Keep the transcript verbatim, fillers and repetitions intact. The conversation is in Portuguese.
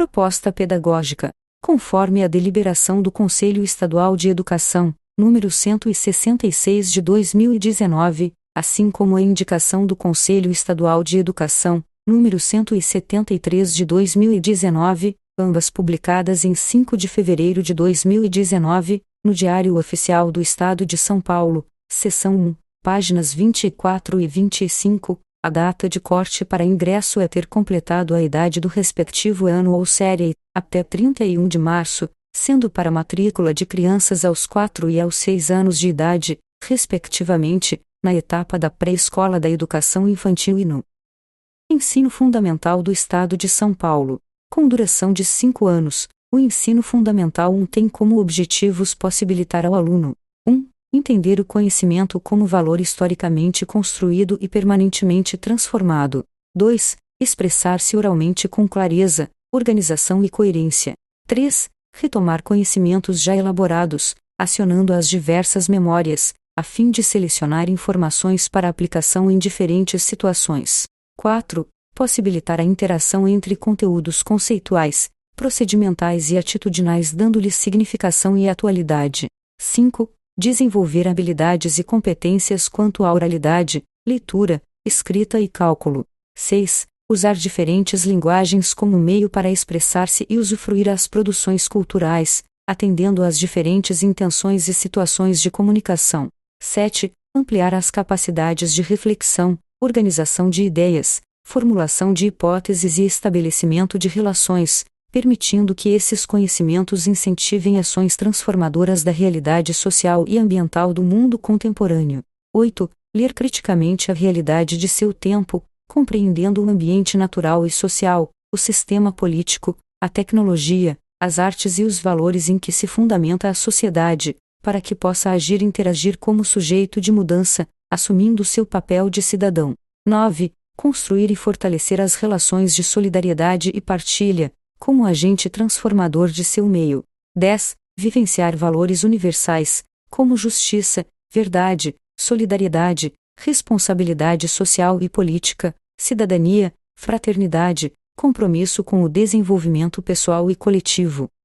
Proposta pedagógica, conforme a deliberação do Conselho Estadual de Educação, número cento e sessenta e seis de dois mil e dezenove, assim como a indicação do Conselho Estadual de Educação, número cento e setenta e três de dois mil e dezenove, ambas publicadas em cinco de fevereiro de dois mil e dezenove, no Diário Oficial do Estado de São Paulo, seção um, páginas vinte e quatro e vinte e cinco, a data de corte para ingresso é ter completado a idade do respectivo ano ou série, até trinta e um de março, sendo para matrícula de crianças aos quatro e aos seis anos de idade, respectivamente, na etapa da pré-escola da educação infantil e no ensino fundamental do Estado de São Paulo. Com duração de cinco anos, o ensino fundamental um tem como objetivos possibilitar ao aluno um entender o conhecimento como valor historicamente construído e permanentemente transformado. dois expressar-se oralmente com clareza, organização e coerência. três retomar conhecimentos já elaborados, acionando as diversas memórias, a fim de selecionar informações para aplicação em diferentes situações. quatro possibilitar a interação entre conteúdos conceituais, procedimentais e atitudinais dando-lhes significação e atualidade. cinco desenvolver habilidades e competências quanto à oralidade, leitura, escrita e cálculo. seis usar diferentes linguagens como meio para expressar-se e usufruir as produções culturais, atendendo às diferentes intenções e situações de comunicação. sete ampliar as capacidades de reflexão, organização de ideias, formulação de hipóteses e estabelecimento de relações, permitindo que esses conhecimentos incentivem ações transformadoras da realidade social e ambiental do mundo contemporâneo. oito ler criticamente a realidade de seu tempo, compreendendo o ambiente natural e social, o sistema político, a tecnologia, as artes e os valores em que se fundamenta a sociedade, para que possa agir e interagir como sujeito de mudança, assumindo seu papel de cidadão. nove construir e fortalecer as relações de solidariedade e partilha, como agente transformador de seu meio. dez vivenciar valores universais, como justiça, verdade, solidariedade, responsabilidade social e política, cidadania, fraternidade, compromisso com o desenvolvimento pessoal e coletivo.